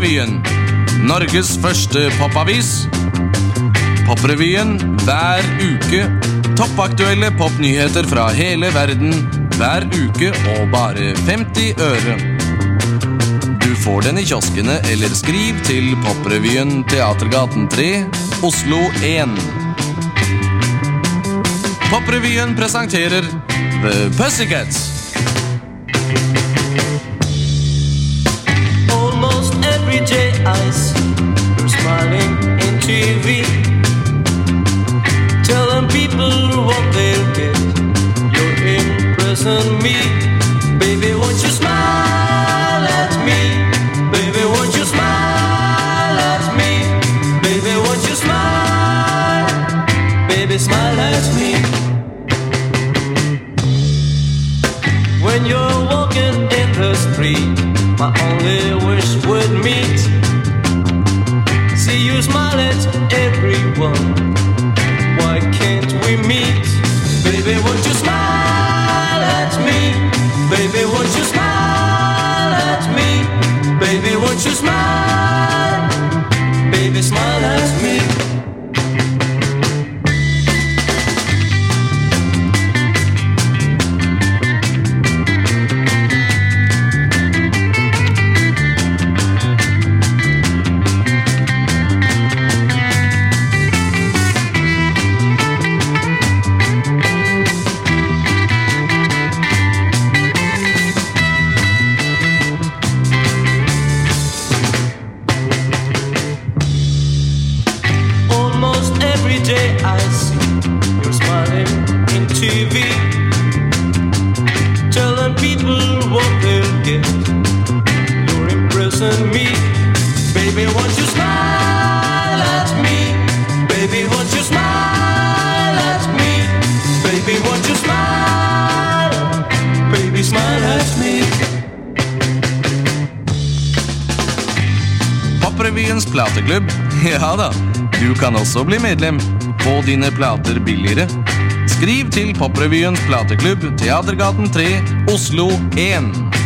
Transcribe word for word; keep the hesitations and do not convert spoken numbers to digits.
Poprevyen, Norges første popavis. Poprevyen hver uke. Toppaktuelle popnyheter fra hele verden hver uke og bare femti øre. Du får den i kioskene eller skriv til Poprevyen Teatergaten tre, Oslo en. Poprevyen presenterer The Pussycats. Almost every day I see you smiling in T V, telling people what they'll get. You're impressing me. Baby, won't you smile at me? Baby, won't you smile at me? Baby, won't you smile? Baby, smile at me. When you're walking in the street, my only wish would meet. See you smile at everyone. Why can't we meet? Baby, won't you smile at me? Baby, won't you smile at me? Baby, won't you smile? Baby, smile at me. Poprevyens plateklubb, ja da, du kan også bli medlem. Få dine plater billigere. Skriv til Poprevyens plateklubb, Teatergaten tre, Oslo en.